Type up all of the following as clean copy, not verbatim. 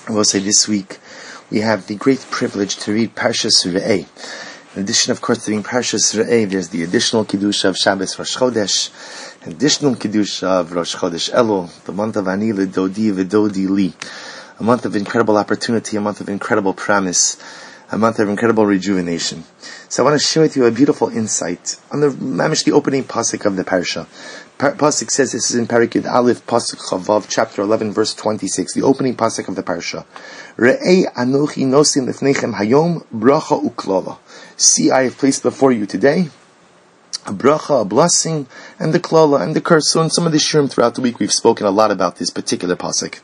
I will say this week we have the great privilege to read Parshas Re'eh. In addition, of course, to being Parshas Re'eh, there's the additional Kiddush of Shabbos Rosh Chodesh, additional Kiddush of Rosh Chodesh Elul, the month of Ani L'Dodi V'Dodi Li, a month of incredible opportunity, a month of incredible promise, a month of incredible rejuvenation. So I want to share with you a beautiful insight on the opening pasuk of the parsha. Pasuk says, this is in Parikid Aleph, Pasuk Chavav, chapter 11, verse 26, the opening pasuk of the parsha. Re'ei anochi nosim lefnechem hayom bracha uklala. See, I have placed before you today a bracha, a blessing, and the klala, and the curse. So in some of the shirim throughout the week, we've spoken a lot about this particular pasuk.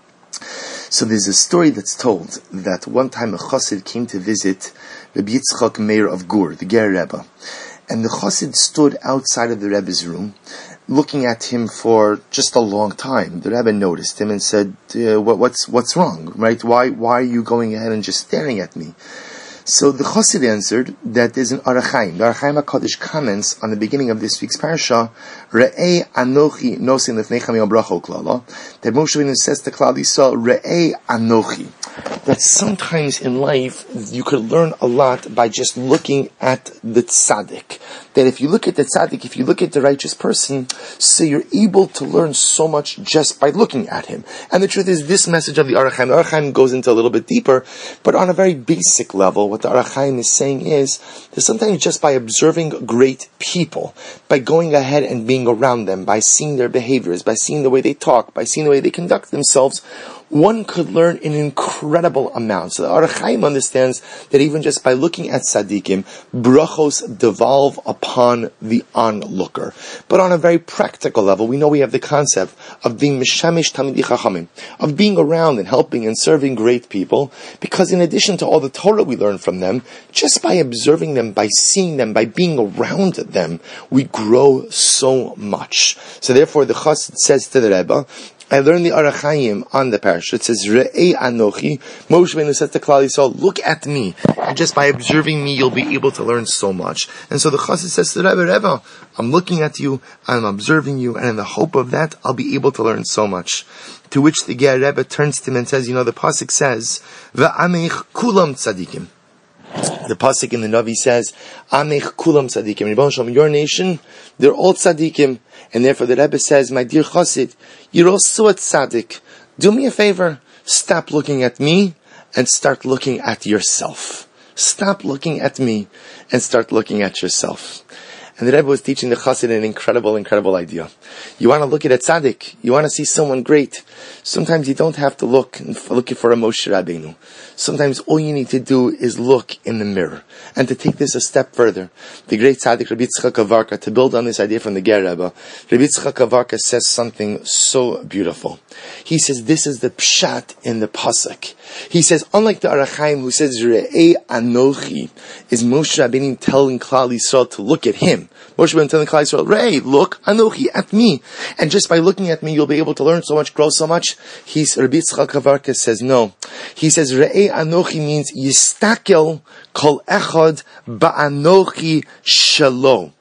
So there's a story that's told that one time a chassid came to visit Rabbi Yitzchak Meir of Gur, the Ger Rebbe. And the chassid stood outside of the Rebbe's room, looking at him for just a long time. The Rebbe noticed him and said, what's wrong, right? Why are you going ahead and just staring at me? So the chassid answered that there's an Orach Chaim. The Orach Chaim HaKadosh comments on the beginning of this week's parsha, Re'ei Anochi Nosin Lefnechem Yom Bracha Uklala, that Moshe Rabbeinu says to Klal Yisrael, Re'ei Anochi. That sometimes in life you could learn a lot by just looking at the tzaddik. That if you look at the tzaddik, if you look at the righteous person, so you're able to learn so much just by looking at him. And the truth is, this message of the Orach Chaim, goes into a little bit deeper, but on a very basic level, what the Orach Chaim is saying is that sometimes just by observing great people, by going ahead and being around them, by seeing their behaviors, by seeing the way they talk, by seeing the way they conduct themselves, one could learn an incredible amount. So the Orach Chaim understands that even just by looking at tzaddikim, brachos devolve upon the onlooker. But on a very practical level, we know we have the concept of being mishamish tamidei chachamim, of being around and helping and serving great people, because in addition to all the Torah we learn from them, just by observing them, by seeing them, by being around them, we grow so much. So therefore the chassid says to the Rebbe, I learned the Orach Chaim on the parasha. It says, Re'ei Anochi. Moshe Rabbeinu said to Klal Yisrael, look at me. And just by observing me, you'll be able to learn so much. And so the chassid says to the Rebbe, I'm looking at you, I'm observing you, and in the hope of that, I'll be able to learn so much. To which the Ger Rebbe turns to him and says, the pasuk says, Ve'amech kulam tzadikim. The pasuk in the Navi says, Amech kulam tzadikim. Rebbe Shalom, your nation, they're all tzadikim. And therefore the Rebbe says, my dear chassid, you're also a tzaddik. Do me a favor, stop looking at me and start looking at yourself. Stop looking at me and start looking at yourself. And the Rebbe was teaching the chassid an incredible idea. You want to look at a tzaddik, you want to see someone great. Sometimes you don't have to look for a Moshe Rabbeinu. Sometimes all you need to do is look in the mirror. And to take this a step further, the great tzaddik Rabbi Yitzchak Avarka, to build on this idea from the Ger Rebbe, Rabbi Yitzchak Avarka says something so beautiful. He says this is the pshat in the pasuk. He says, unlike the Orach Chaim who says Re'ei Anochi, is Moshe Rabbeinu telling Klal Yisrael to look at him. Moshe Rabbeinu telling Klal Yisrael, Re'ei, look, Anochi, at me. And just by looking at me, you'll be able to learn so much, grow so much. Rabbi Yitzchak Avarka says no. He says Re'ei Anochi means Yistakel kol echad ba'anochi shelo.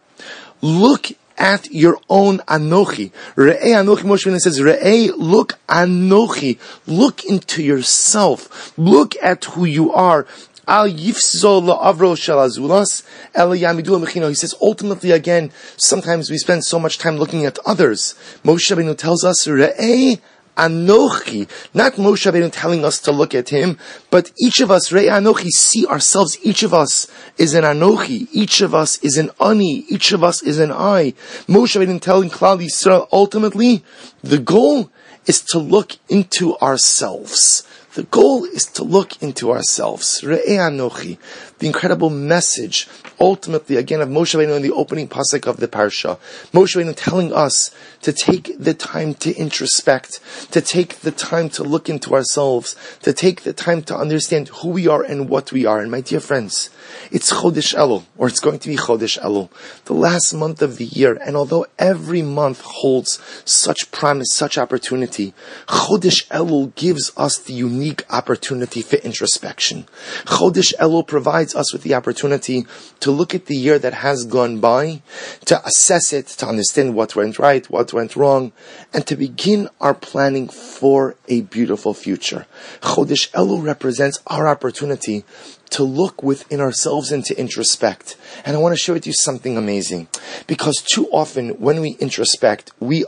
Look at your own Anochi. Re'ei Anochi, Moshe Rabbeinu says, Re'ei, look Anochi. Look into yourself. Look at who you are. Al yifzol la'avro shel azulas ela yamidu mechino. He says, ultimately, again, sometimes we spend so much time looking at others. Moshe Rabbeinu tells us, Re'ei Anochi, not Moshe Rabbeinu telling us to look at him, but each of us, Re'ei Anochi, see ourselves. Each of us is an Anochi. Each of us is an Ani. Each of us is an I. Moshe Rabbeinu telling Klal Yisrael, ultimately, the goal is to look into ourselves. The goal is to look into ourselves. Re'ei Anochi, the incredible message, ultimately, again, of Moshe Rabbeinu in the opening pasuk of the parsha. Moshe Rabbeinu telling us to take the time to introspect, to take the time to look into ourselves, to take the time to understand who we are and what we are. And my dear friends, it's Chodesh Elul, or it's going to be Chodesh Elul, the last month of the year. And although every month holds such promise, such opportunity, Chodesh Elul gives us the unique opportunity for introspection. Chodesh Elul provides provides us with the opportunity to look at the year that has gone by, to assess it, to understand what went right, what went wrong, and to begin our planning for a beautiful future. Chodesh Elul represents our opportunity to look within ourselves and to introspect. And I want to share with you something amazing. Because too often when we introspect, we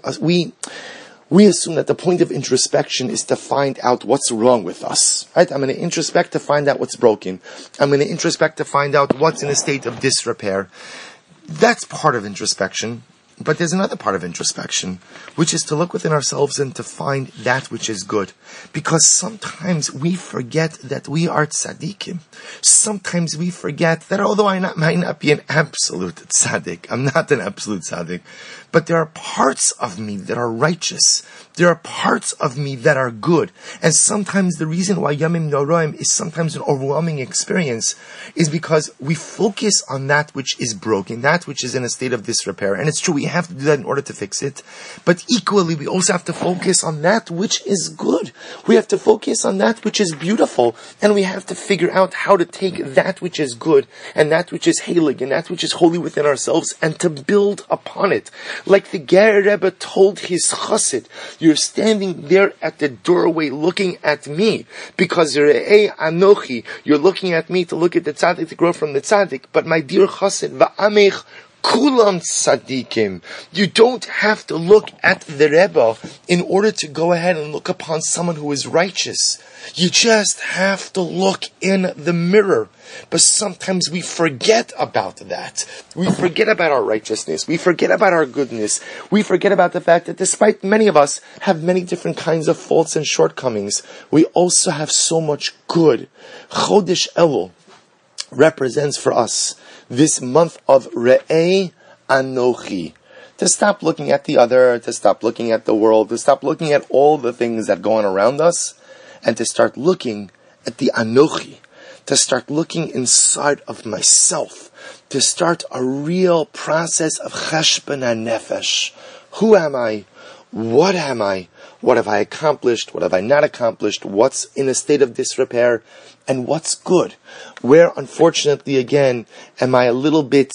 assume that the point of introspection is to find out what's wrong with us. Right? I'm going to introspect to find out what's broken. I'm going to introspect to find out what's in a state of disrepair. That's part of introspection. But there's another part of introspection, which is to look within ourselves and to find that which is good. Because sometimes we forget that we are tzaddikim. Sometimes we forget that although I might not be an absolute tzaddik, I'm not an absolute tzaddik, but there are parts of me that are righteous. There are parts of me that are good. And sometimes the reason why Yamim Noraim is sometimes an overwhelming experience is because we focus on that which is broken, that which is in a state of disrepair. And it's true, we have to do that in order to fix it. But equally, we also have to focus on that which is good. We have to focus on that which is beautiful. And we have to figure out how to take that which is good and that which is heilig and that which is holy within ourselves and to build upon it. Like the Ger Rebbe told his chassid, you're standing there at the doorway looking at me because Re'ei Anochi, you're looking at me to look at the tzaddik, to grow from the tzaddik. But my dear chassid, va'amech kulam tzaddikim. You don't have to look at the Rebbe in order to go ahead and look upon someone who is righteous. You just have to look in the mirror. But sometimes we forget about that. We forget about our righteousness. We forget about our goodness. We forget about the fact that despite many of us have many different kinds of faults and shortcomings, we also have so much good. Chodesh Elul represents for us this month of Re'ei Anochi. To stop looking at the other, to stop looking at the world, to stop looking at all the things that go on around us, and to start looking at the Anochi, to start looking inside of myself, to start a real process of cheshbon hanefesh. Who am I? What am I? What have I accomplished? What have I not accomplished? What's in a state of disrepair? And what's good? Where, unfortunately, again, am I a little bit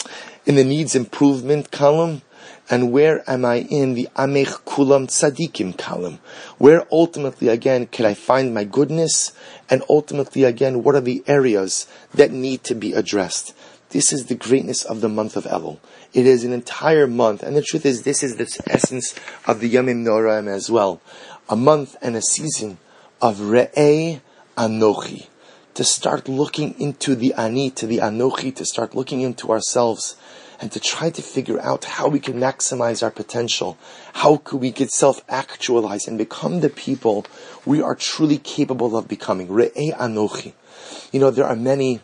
in the needs improvement column? And where am I in the Amech Kulam Tzadikim column? Where ultimately, again, can I find my goodness? And ultimately, again, what are the areas that need to be addressed? This is the greatness of the month of Elul. It is an entire month. And the truth is, this is the essence of the Yamim Noraim as well. A month and a season of Re'ei Anochi. To start looking into the Ani, to the Anochi, to start looking into ourselves, and to try to figure out how we can maximize our potential. How could we get self-actualize and become the people we are truly capable of becoming? Re'ei Anochi. You know, there are many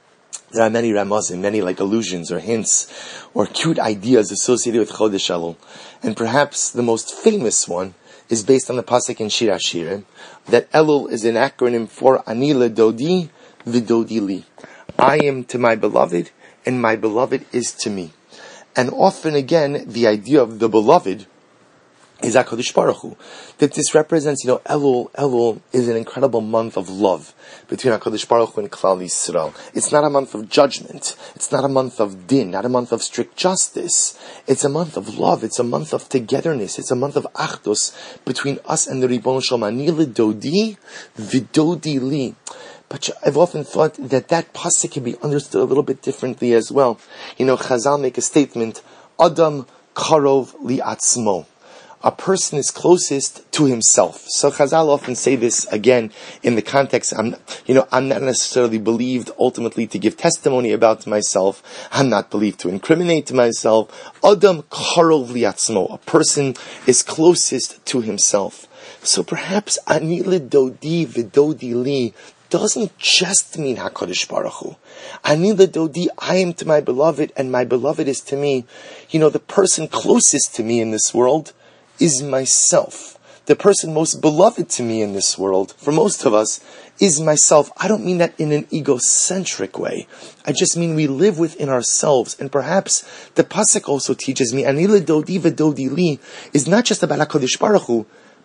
ramazim, many like allusions or hints or cute ideas associated with Chodesh Elul. And perhaps the most famous one is based on the pasuk in Shir Hashirim, that Elul is an acronym for Ani LeDodi V'Dodi Li. I am to my beloved, and my beloved is to me. And often again, the idea of the beloved is HaKadosh Baruch Hu. That this represents, Elul is an incredible month of love between HaKadosh Baruch Hu and Klal Yisrael. It's not a month of judgment. It's not a month of din, not a month of strict justice. It's a month of love. It's a month of togetherness. It's a month of achdus between us and the Ribono Shel Olam. Ani LeDodi V'Dodi Li. But I've often thought that pasuk can be understood a little bit differently as well. Chazal make a statement, Adam Karov Li'atzmo. A person is closest to himself. So Chazal often say this again in the context, I'm not necessarily believed ultimately to give testimony about myself. I'm not believed to incriminate myself. Adam Karov Li'atzmo. A person is closest to himself. So perhaps Ani LeDodi V'Dodi Li doesn't just mean HaKadosh Baruch Hu. Ani LeDodi, I am to my beloved, and my beloved is to me. The person closest to me in this world is myself. The person most beloved to me in this world, for most of us, is myself. I don't mean that in an egocentric way. I just mean we live within ourselves. And perhaps the pasuk also teaches me, Ani LeDodi V'Dodi Li is not just about HaKadosh Baruch Hu,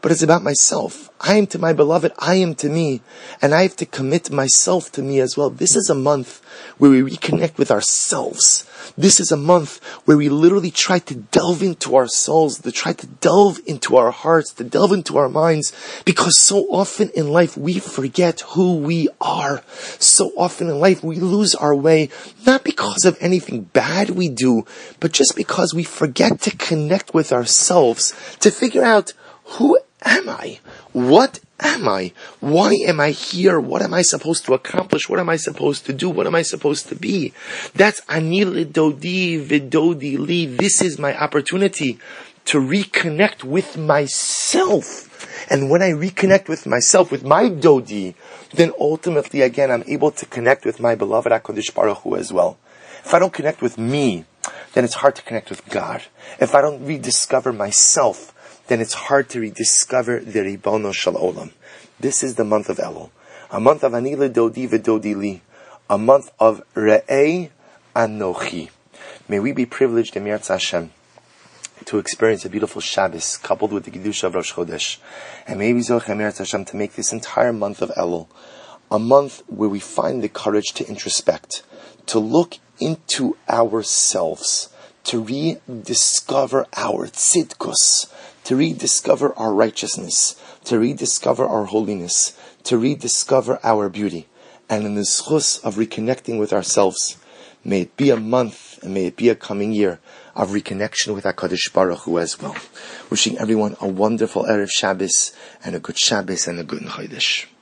but it's about myself. I am to my beloved, I am to me, and I have to commit myself to me as well. This is a month where we reconnect with ourselves. This is a month where we literally try to delve into our souls, to try to delve into our hearts, to delve into our minds, because so often in life we forget who we are. So often in life we lose our way, not because of anything bad we do, but just because we forget to connect with ourselves, to figure out, who am I? What am I? Why am I here? What am I supposed to accomplish? What am I supposed to do? What am I supposed to be? That's ani lidodi vidodi li. This is my opportunity to reconnect with myself. And when I reconnect with myself, with my dodi, then ultimately again I'm able to connect with my beloved HaKadosh Baruch Hu as well. If I don't connect with me, then it's hard to connect with God. If I don't rediscover myself, then it's hard to rediscover the Ribono Shel Olam. This is the month of Elul, a month of Ani Lidodi V'Dodi Li, a month of Re'ei Anochi. May we be privileged, Emir Hashem, to experience a beautiful Shabbos coupled with the Kedusha of Rosh Chodesh. And may we zoch Emir Hashem to make this entire month of Elul a month where we find the courage to introspect, to look into ourselves, to rediscover our tzidkus, to rediscover our righteousness, to rediscover our holiness, to rediscover our beauty. And in the zchus of reconnecting with ourselves, may it be a month and may it be a coming year of reconnection with HaKadosh Baruch Hu as well. Wishing everyone a wonderful Erev Shabbos and a good Shabbos and a good Chodesh.